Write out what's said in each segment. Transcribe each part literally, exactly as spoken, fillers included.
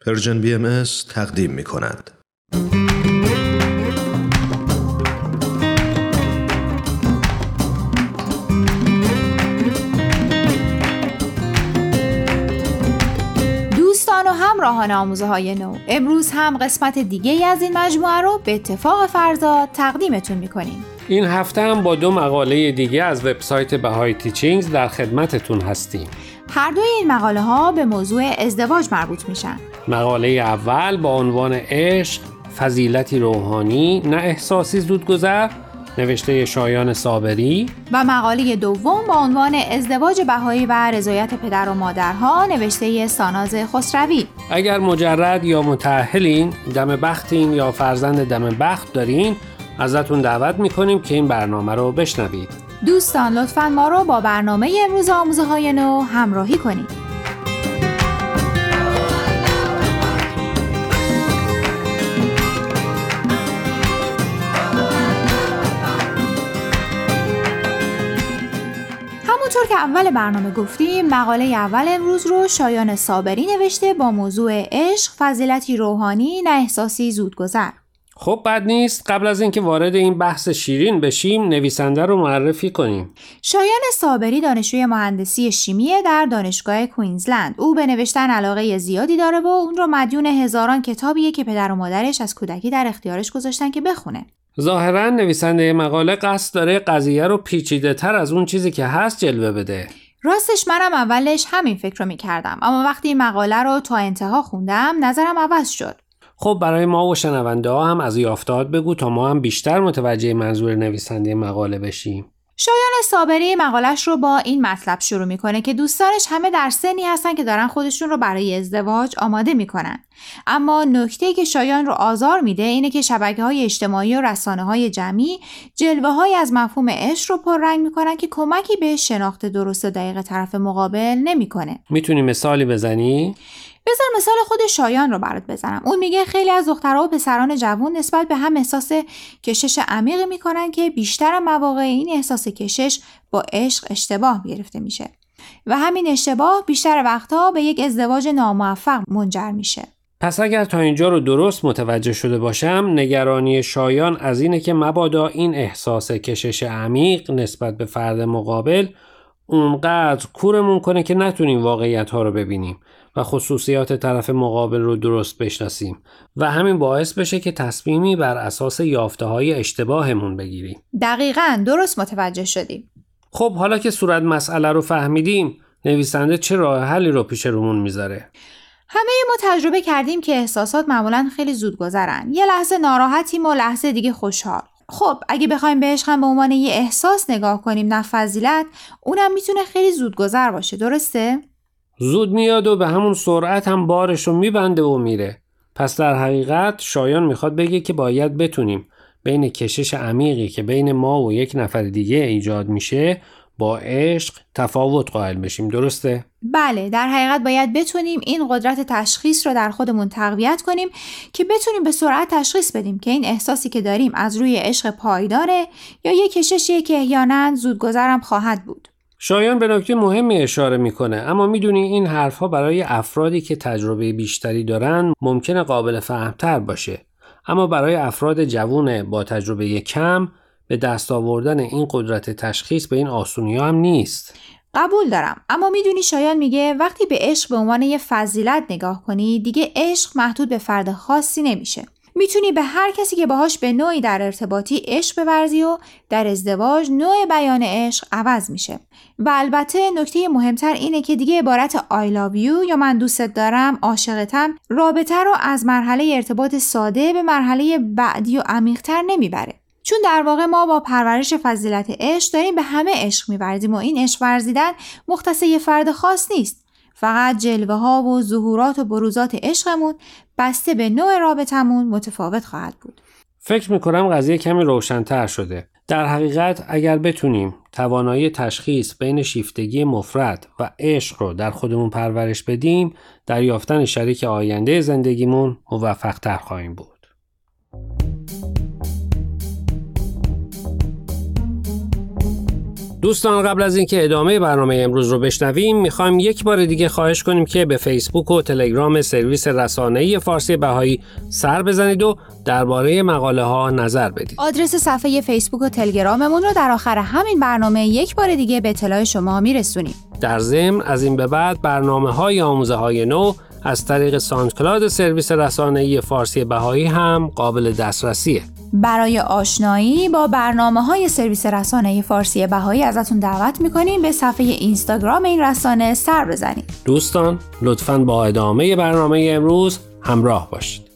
پرژن بی ام اس تقدیم می کند. دوستان و همراهان آموزه های نو، امروز هم قسمت دیگه از این مجموعه رو به اتفاق فرزاد تقدیمتون می کنیم. این هفته هم با دو مقاله دیگه از وبسایت بهای تیچینگز در خدمتتون هستیم. هر دوی این مقاله ها به موضوع ازدواج مربوط میشن. مقاله اول با عنوان عشق، فضیلتی روحانی نه احساسی زودگذر، نوشته شایان صابری، و مقاله دوم با عنوان ازدواج بهایی و رضایت پدر و مادرها، نوشته ساناز خسروی. اگر مجرد یا متأهلین، دم بختین یا فرزند دم بخت دارین، ازتون دعوت میکنیم که این برنامه رو بشنوید. دوستان لطفاً ما رو با برنامه امروز آموزه های نو همراهی کنید. همونطور که اول برنامه گفتیم، مقاله اول امروز رو شایان صابری نوشته با موضوع عشق، فضیلتی روحانی نه احساسی زودگذر. خب بد نیست قبل از اینکه وارد این بحث شیرین بشیم نویسنده رو معرفی کنیم. شایان صابری دانشجوی مهندسی شیمیه در دانشگاه کوینزلند. او به نوشتن علاقه زیادی داره و اون رو مدیون هزاران کتابیه که پدر و مادرش از کودکی در اختیارش گذاشتن که بخونه. ظاهراً نویسنده مقاله قصد داره قضیه رو پیچیده تر از اون چیزی که هست جلوه بده. راستش منم اولش همین فکر رو می‌کردم، اما وقتی این مقاله رو تا انتها خوندم نظرم عوض شد. خب برای ما و شنونده ها هم از یافته‌هات بگو تا ما هم بیشتر متوجه منظور نویسنده مقاله بشیم. شایان صابری مقالش رو با این مطلب شروع میکنه که دوستانش همه در سنی هستن که دارن خودشون رو برای ازدواج آماده میکنن. اما نکته‌ای که شایان رو آزار میده اینه که شبکه‌های اجتماعی و رسانه‌های جمعی جلوه‌هایی از مفهوم عشق رو پررنگ میکنن که کمکی به شناخت درست و دقیق طرف مقابل نمیکنه. میتونی مثالی بزنی؟ بذار مثال خود شایان رو برات بزنم. اون میگه خیلی از دخترها و پسران جوان نسبت به هم احساس کشش عمیقی میکنن که بیشتر مواقع این احساس کشش با عشق اشتباه گرفته میشه و همین اشتباه بیشتر وقتها به یک ازدواج ناموفق منجر میشه. پس اگر تا اینجا رو درست متوجه شده باشم، نگرانی شایان از اینه که مبادا این احساس کشش عمیق نسبت به فرد مقابل اونقدر کورمون کنه که نتونیم واقعیت ها رو ببینیم و خصوصیات طرف مقابل رو درست بشناسیم و همین باعث بشه که تصمیمی بر اساس یافته های اشتباهمون بگیریم. دقیقاً درست متوجه شدیم. خب حالا که صورت مسئله رو فهمیدیم، نویسنده چه راه حلی رو پیش رومون میذاره؟ همه ما تجربه کردیم که احساسات معمولاً خیلی زود گذرن. یه لحظه ناراحتیم و لحظه دیگه خوشحال. خب اگه بخوایم به عشق هم به عنوان یه احساس نگاه کنیم نه فضیلت، اونم میتونه خیلی زودگذر باشه، درسته؟ زود میاد و به همون سرعت هم بارشو میبنده و میره. پس در حقیقت شایان میخواد بگه که باید بتونیم بین کشش عمیقی که بین ما و یک نفر دیگه ایجاد میشه با عشق تفاوت قائل بشیم، درسته؟ بله، در حقیقت باید بتونیم این قدرت تشخیص رو در خودمون تقویت کنیم که بتونیم به سرعت تشخیص بدیم که این احساسی که داریم از روی عشق پایداره یا یک کششیه که احیانا زودگذرم خواهد بود. شایان به نکته مهمی اشاره میکنه، اما میدونی این حرفها برای افرادی که تجربه بیشتری دارن ممکنه قابل فهمتر باشه، اما برای افراد جوون با تجربه کم به دست آوردن این قدرت تشخیص به این آسونی هم نیست. قبول دارم، اما میدونی شایان میگه وقتی به عشق به عنوان یه فضیلت نگاه کنی دیگه عشق محدود به فرد خاصی نمیشه. میتونی به هر کسی که باهاش به نوعی در ارتباطی عشق بورزی و در ازدواج نوع بیان عشق عوض میشه. و البته نکته مهمتر اینه که دیگه عبارت I love you یا من دوستت دارم، عاشقتم، رابطه رو از مرحله ارتباط ساده به مرحله بعدی و عمیق‌تر نمیبره. چون در واقع ما با پرورش فضیلت عشق داریم به همه عشق می‌ورزیم و این عشق ورزیدن مختص یه فرد خاص نیست. فقط جلوه ها و ظهورات و بروزات عشقمون بسته به نوع رابطمون متفاوت خواهد بود. فکر میکنم قضیه کمی روشن‌تر شده. در حقیقت اگر بتونیم توانایی تشخیص بین شیفتگی مفرد و عشق رو در خودمون پرورش بدیم، در یافتن شریک آینده زندگیمون موفق‌تر خواهیم بود. دوستان قبل از اینکه ادامه برنامه امروز رو بشنویم میخوایم یک بار دیگه خواهش کنیم که به فیسبوک و تلگرام سرویس رسانه‌ای فارسی بهایی سر بزنید و درباره مقاله ها نظر بدید. آدرس صفحه فیسبوک و تلگراممون رو در آخر همین برنامه یک بار دیگه به اطلاع شما میرسونیم. در ضمن از این به بعد برنامه‌های آموزه های نو از طریق ساندکلاود سرویس رسانه‌ای فارسی بهایی هم قابل دسترسیه. برای آشنایی با برنامه‌های سرویس رسانه‌ای فارسی بهایی ازتون دعوت می‌کنیم به صفحه اینستاگرام این رسانه سر بزنید. دوستان لطفاً با ادامه برنامه امروز همراه باشید.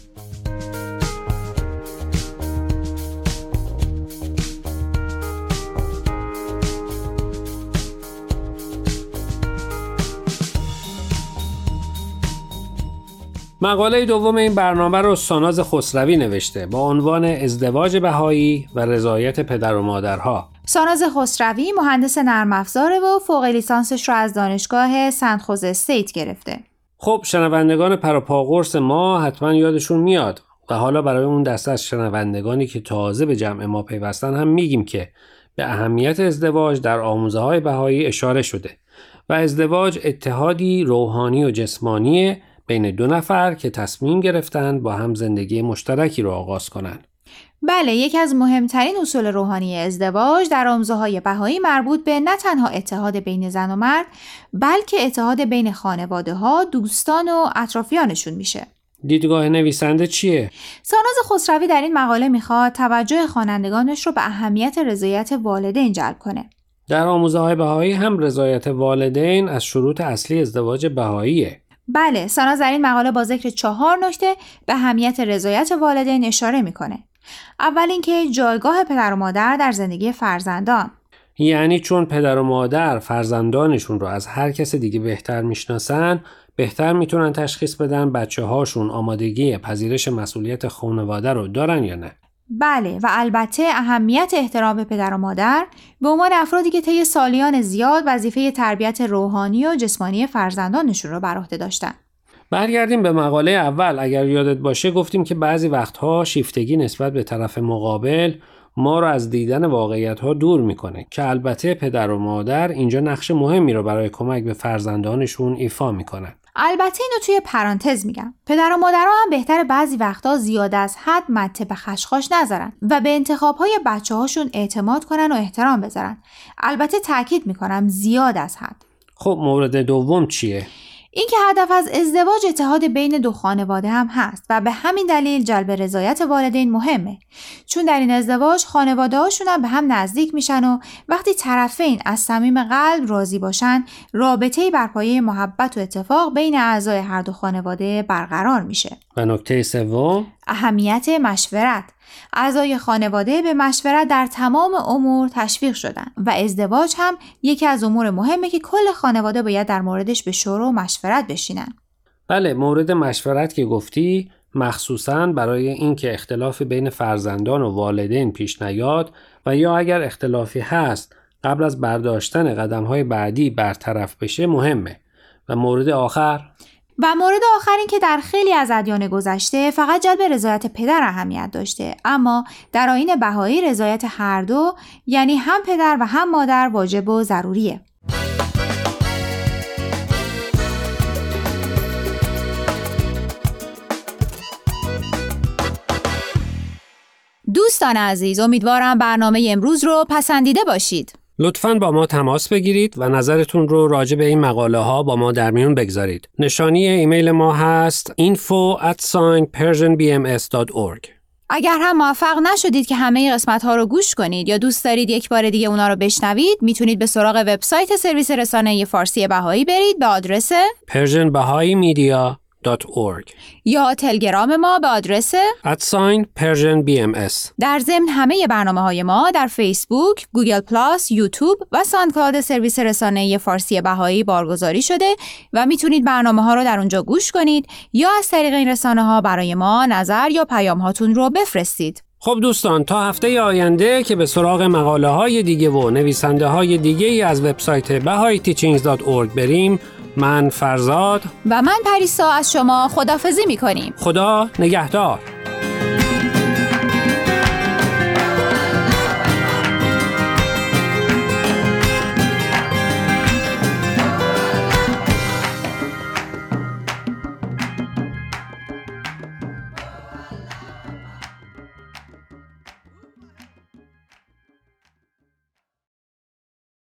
مقاله دوم این برنامه رو ساناز خسروی نوشته با عنوان ازدواج بهایی و رضایت پدر و مادرها. ساناز خسروی مهندس نرم افزاره و فوق لیسانسش رو از دانشگاه سنت خوزه استیت گرفته. خب شنوندگان پروپاقرص ما حتما یادشون میاد و حالا برای اون دسته از شنوندگانی که تازه به جمع ما پیوستن هم میگیم که به اهمیت ازدواج در آموزه‌های بهایی اشاره شده و ازدواج اتحادی روحانی و جسمانیه بین دو نفر که تصمیم گرفتن با هم زندگی مشترکی رو آغاز کنن. بله، یکی از مهمترین اصول روحانی ازدواج در آموزه‌های بهایی مربوط به نه تنها اتحاد بین زن و مرد بلکه اتحاد بین خانواده‌ها، دوستان و اطرافیانشون میشه. دیدگاه نویسنده چیه؟ ساناز خسروی در این مقاله میخواد توجه خوانندگانش رو به اهمیت رضایت والدین جلب کنه. در آموزه‌های بهایی هم رضایت والدین از شروط اصلی ازدواج بهاییه. بله، ساناز در این مقاله با ذکر چهار نکته به اهمیت رضایت والدین اشاره میکنه. اول اینکه جایگاه پدر و مادر در زندگی فرزندان، یعنی چون پدر و مادر فرزندانشون رو از هر کس دیگه بهتر میشناسن، بهتر میتونن تشخیص بدن بچه هاشون آمادگی پذیرش مسئولیت خانواده رو دارن یا نه. بله، و البته اهمیت احترام به پدر و مادر به عنوان افرادی که طی سالیان زیاد وظیفه تربیت روحانی و جسمانی فرزندانشون رو بر عهده داشتن. برگردیم به مقاله اول. اگر یادت باشه گفتیم که بعضی وقتها شیفتگی نسبت به طرف مقابل ما رو از دیدن واقعیت‌ها دور میکنه که البته پدر و مادر اینجا نقش مهمی رو برای کمک به فرزندانشون ایفا میکنن. البته اینو توی پرانتز میگم. پدر و مادرها هم بهتره بعضی وقتا زیاد از حد مته به خشخاش نذارن و به انتخاب‌های بچه‌هاشون اعتماد کنن و احترام بذارن. البته تاکید میکنم زیاد از حد. خب مورد دوم چیه؟ این که هدف از ازدواج اتحاد بین دو خانواده هم هست و به همین دلیل جلب رضایت والدین مهمه، چون در این ازدواج خانواده هاشون هم به هم نزدیک میشن و وقتی طرفین از صمیم قلب راضی باشن رابطه‌ای بر پایه محبت و اتفاق بین اعضای هر دو خانواده برقرار میشه. و نکته سوم اهمیت مشورت. اعضای خانواده به مشورت در تمام امور تشویق شدن و ازدواج هم یکی از امور مهمه که کل خانواده باید در موردش به شور و مشورت بشینن. بله، مورد مشورت که گفتی مخصوصاً برای اینکه اختلافی بین فرزندان و والدین پیش نیاد و یا اگر اختلافی هست قبل از برداشتن قدم‌های بعدی برطرف بشه مهمه. و مورد آخر و مورد آخر این که در خیلی از ادیان گذشته فقط جلب رضایت پدر اهمیت داشته، اما در آیین بهایی رضایت هر دو یعنی هم پدر و هم مادر واجب و ضروریه. دوستان عزیز، امیدوارم برنامه امروز رو پسندیده باشید. لطفاً با ما تماس بگیرید و نظرتون رو راجع به این مقاله ها با ما در میون بگذارید. نشانی ایمیل ما هست info at persian b m s dot org. اگر هم موفق نشدید که همه قسمت ها رو گوش کنید یا دوست دارید یک بار دیگه اونا رو بشنوید، میتونید به سراغ وبسایت سرویس رسانه‌ای فارسی بهایی برید به آدرس persian bahai media dot org یا تلگرام ما به آدرس at sign persian b m s. در ضمن همه برنامه‌های ما در فیسبوک، گوگل پلاس، یوتیوب و ساندکلاود سرویس رسانه‌ای فارسی بهایی بارگذاری شده و میتونید برنامه‌ها رو در اونجا گوش کنید یا از طریق این رسانه‌ها برای ما نظر یا پیام‌هاتون رو بفرستید. خب دوستان، تا هفته آینده که به سراغ مقاله های دیگه و نویسنده های دیگه ای از وبسایت بهایی تیچینگز دات اورگ بریم، من فرزاد و من پریسا از شما خداحافظی می‌کنیم. خدا نگهدار.